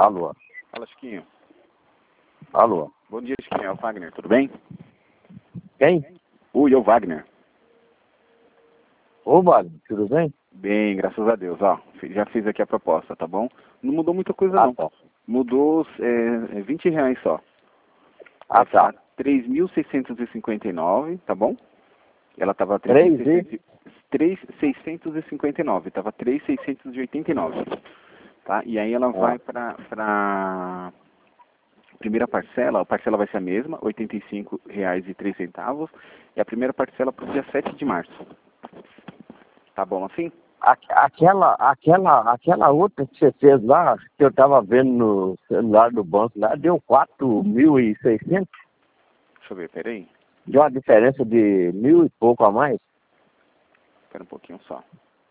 Alô, Fala, Chiquinho. alô. Bom dia, Chiquinho. É o Wagner, tudo bem? Quem? Oi, é o Wagner. Ô, Wagner, tudo bem? Bem, graças a Deus. Ó, já fiz aqui a proposta, tá bom? Não mudou muita coisa, Ah, não. tá. Mudou R$ 20 só. Ah, Vai tá. ficar 3.659, tá bom? Ela tava 3 3.659, tava 3.689, tá? E aí ela vai para primeira parcela, a parcela vai ser a mesma, R$ 85,03, e a primeira parcela para o dia 7 de março. Tá bom assim? Aquela outra que você fez lá, que eu tava vendo no celular do banco lá, deu 4.600. Deixa eu ver, peraí. Deu uma diferença de 1.000 e pouco a mais. Espera um pouquinho só.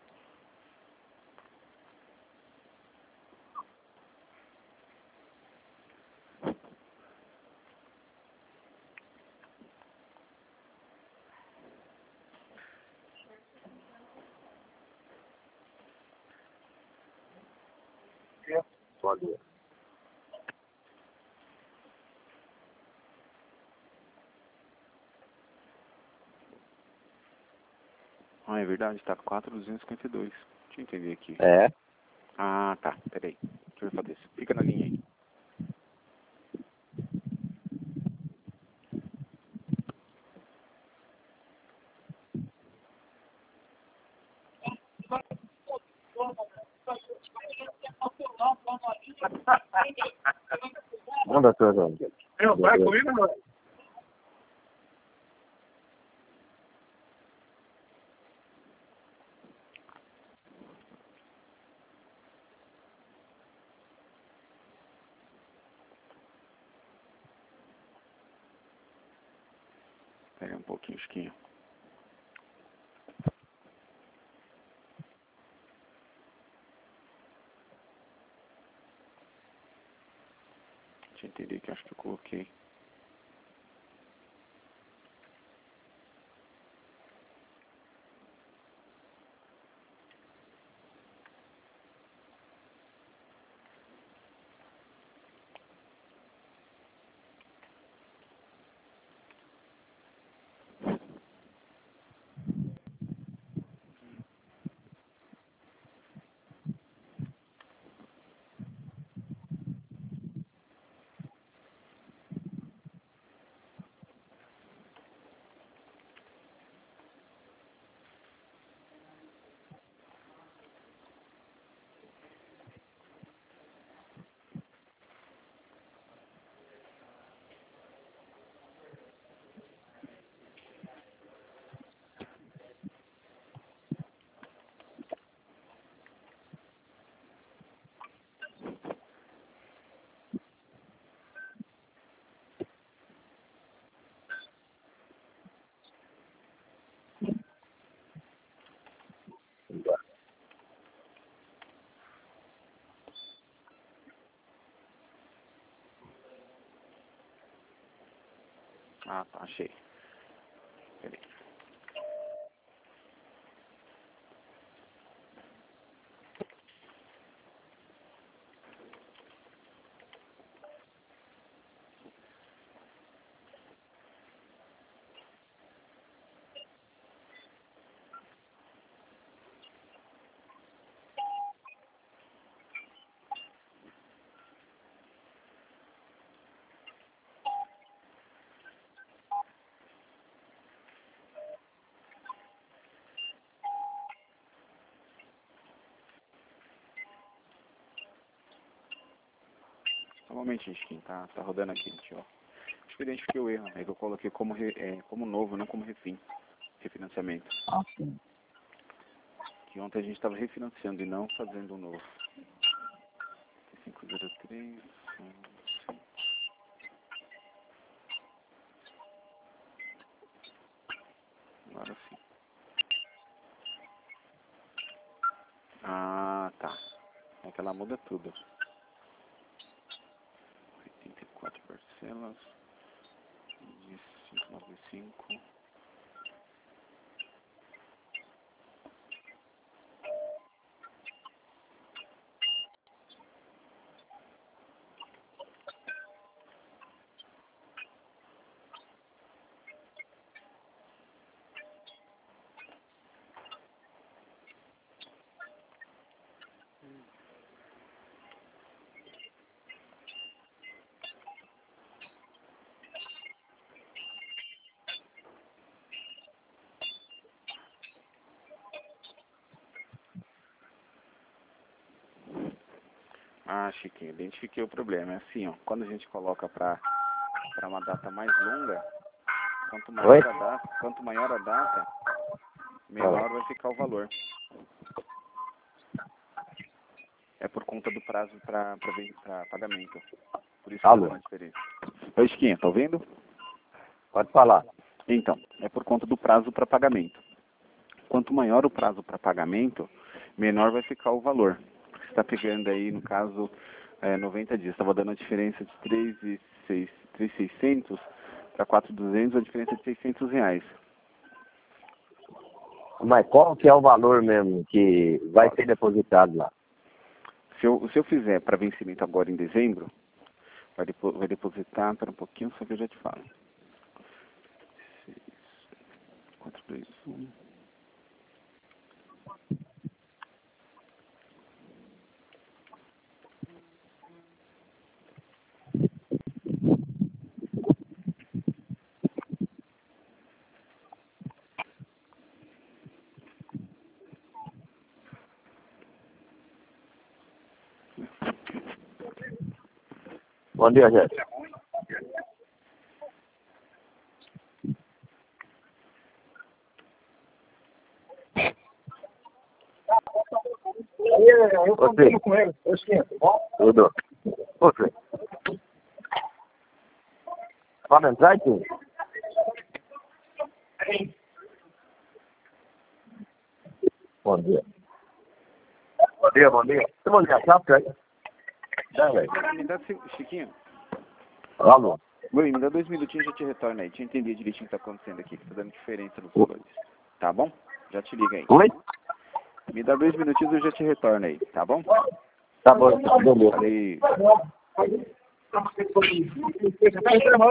Pode ir. Ah, é verdade, tá 4.252. Deixa eu entender aqui. É. Ah, tá, peraí. Deixa eu fazer isso. Fica na linha aí. Manda tua gente. Vai comigo, não? Peraí um pouquinho, Chiquinho. Deixa eu entender que eu acho que eu coloquei. Ah, tá, achei. Peraí. Só um momentinho, Chiquinho, tá rodando aqui, deixa eu... Acho que eu identifiquei o erro, é que eu coloquei como, como novo, não como refinanciamento. Ah, sim. Que ontem a gente estava refinanciando e não fazendo um novo. 503, agora sim. Ah, tá. É que ela muda tudo. 84 parcelas de 595. Ah, Chiquinho, identifiquei o problema. É assim, ó, quando a gente coloca para uma data mais longa, quanto maior a data, menor vai ficar o valor. É por conta do prazo para pagamento. Por isso que Alô? tá dando a diferença. Oi, Chiquinho, tá ouvindo? Pode falar. Então, é por conta do prazo para pagamento. Quanto maior o prazo para pagamento, menor vai ficar o valor. Você está pegando aí, no caso, 90 dias. Estava dando a diferença de 3.600 para 4.200, a diferença de R$600. Mas qual que é o valor mesmo que vai ser depositado lá? Se eu fizer para vencimento agora em dezembro, vai depositar, para um pouquinho, só que eu já te falo. 4, 2, 1. Bom dia, gente. Eu com ele, eu esquento, bom? Tudo. Você. Pode entrar aqui? Bom dia. Bom dia, bom dia. Você vai ligar a chave, aí? Me dá, Chiquinho. Alô? Oi, me dá 2 minutinhos e já te retorno aí. Deixa eu entender direitinho o que está acontecendo aqui, que está dando diferença nos valores. Tá bom? Já te liga aí. Oi? Me dá 2 minutinhos e eu já te retorno aí, tá bom? Tá bom, beleza. Falei. Tá bom.